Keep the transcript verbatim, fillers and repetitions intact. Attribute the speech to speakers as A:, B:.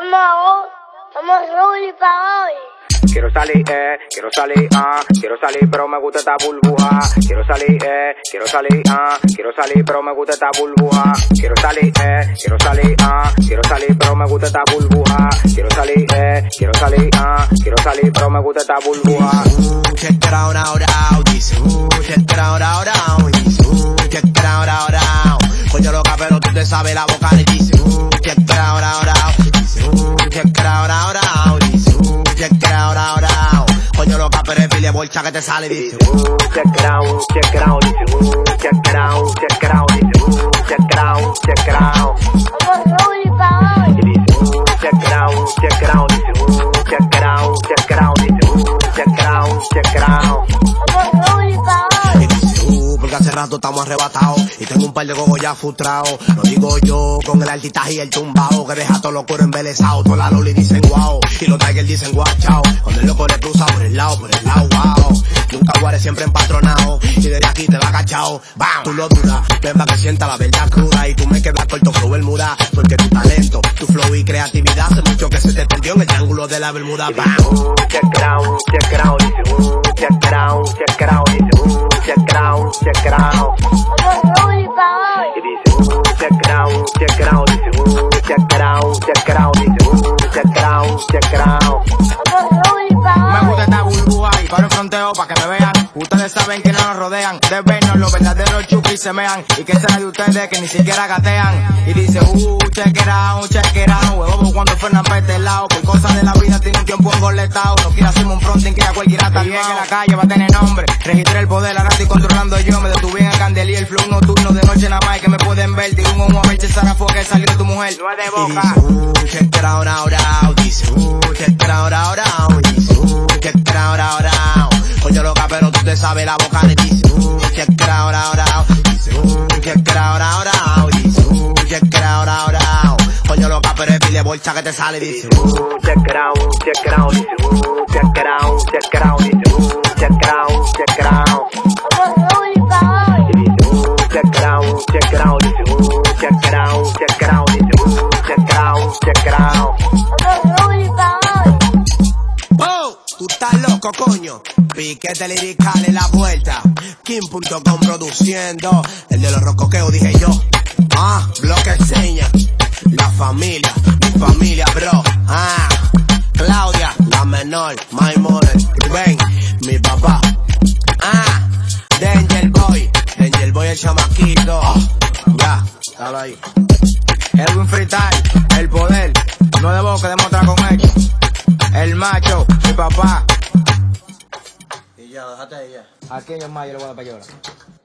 A: Vamos, vamos, Ruli, pa' hoy.
B: Quiero salir, eh, quiero salir, ah, quiero salir, pero me gusta esta burbuja. Quiero salir, eh, quiero salir, ah, quiero salir, pero me gusta esta burbuja. Quiero salir, eh, quiero salir, ah, quiero salir, pero me gusta esta burbuja. Quiero salir, eh, quiero salir, ah, quiero salir, pero me gusta esta burbuja.
C: Ooh, check it out, out, out, dice, ooh, check it out, out, out, dice, ooh, check it out, out, out. Coño loca, pero tú te sabes la boca y dice, ooh, check it out, out, out, dice, ooh, check it out, out, out, dice, ooh, check it out, out, out. Coño loca, pero es pile bolcha que te sale y dice, ooh, check it out, check it out, dice, ooh, check it out, check it out, dice, ooh, check it out, check it out.
A: Vamos, Ruli, pa' hoy.
C: Y dice, ooh, check it out, check it out, dice, ooh, check it out, check it out, dice, ooh, check it out, check it out.
A: Vamos, Ruli, pa' hoy.
C: Y dice, uh, porque hace rato estamos arrebatados y tengo un par de gogos ya frustrados. Lo digo yo con el altitaje y el tumbao que deja todos los cueros embelesados. Todos la loli dicen wow y los tigers dicen guau chao. Cuando el loco le cruza por el lado, por el lado, wow. Nunca guare siempre empatronado y desde aquí te va cachao. Bam, tú lo dudas, ven pa' que sienta la verdad cruda y tú me quedas corto flow Bermuda. Porque tu talento, tu flow y creatividad hace mucho que se te perdió en el triángulo de la Bermuda. Bam, uh, check it out, check it out, dice, uh, check it out, check it out, dice, uh, check it out, check it out.
A: Vamos, Ruli, pa' hoy.
C: Y dice, uh, check it out, check it out, dice, uh, check it out, check it out, dice, uh, check it out, check it out.
A: Vamos, Ruli, pa'
D: Me
A: hoy.
D: gusta esta burbuja y paro el fronteo pa' que me vean. Ustedes saben que no nos rodean, de vernos los verdaderos chupis se mean. Y que será de ustedes que ni siquiera gatean. Y dice, uh, check it out, check it out. Huevo cuando frenan pa' este lado. Por cosas de la vida tiene un tiempo engoletado. No quiero hacerme un fronting que a cualquiera está bien en la calle va a tener nombre. Registré el poder, ahora estoy controlando yo. Me detuve en el candelí, el flow nocturno de noche nada más y que me pueden ver. Tiro un humo a ver si Sara fue que salió tu mujer. No es de
C: Y
D: boca.
C: dice, uh, check it out, out, out. Dice, uh, check it out, out, out. Dice, uh, check it out, out, out. Coño loca, pero tú te sabes la boca le dice, uh, check it out, out, out. Dice, uh, check it out, out, out. Dice, uh, check it out, out, out. Coño loca, pero es pile bolcha que te sale y dice, uh, check it out, check it out. Dice, uh, check it out, check it out. Dice, uh, check it out, check it out.
A: Vamos, Ruli, pa' hoy.
C: Y dice, uh, check it out, check it out. Dice, uh, check it out, check it out. Dice, uh, check it out, check it out.
A: Vamos, Ruli, pa' hoy.
C: Oh, tú estás loco, coño. Piquete lirical en la vuelta. Kim punto com produciendo. El de los rocoqueos dije yo. Ah, bloque enseña. La familia, mi familia, bro. Ah, Claudia, la menor, my mother. Ven, mi papá. Ah, Danger Boy. Danger Boy el chamaquito. Ah, ya, dale ahí.
D: Edwin Freestyle, el poder, no de boca, demuestra con hechos. El macho, mi papá.
C: Y ya, déjate ahí ya.
D: Aquí en el mayo le voy a dar para llorar.